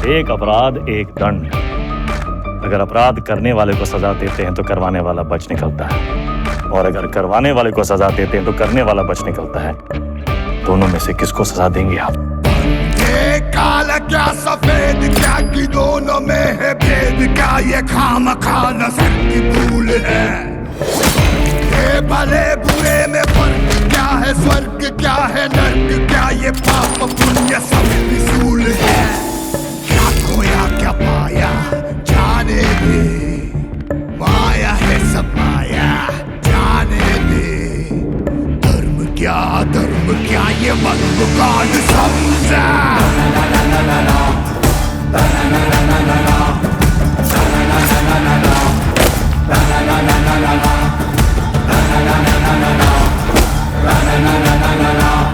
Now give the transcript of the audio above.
एक अपराध एक दंड। अगर अपराध करने वाले को सजा देते हैं तो करवाने वाला बच निकलता है, और अगर करवाने वाले को सजा देते हैं तो करने वाला बच निकलता है। दोनों में से किसको सजा देंगे आप? ये काला क्या सफेद क्या कि दोनों में है भेद क्या, ये खामखा नजर की भूल है। ये भले बुरे में फर्क क्या है, स्वर्ग क्या है नर्क क्या, ये पाप पुण्य सब फिजूल है। क्या खोया क्या पाया जाने दे, माया है सब माया जाने दे। धर्म क्या ये मर्म कौन समझा। La la la la la la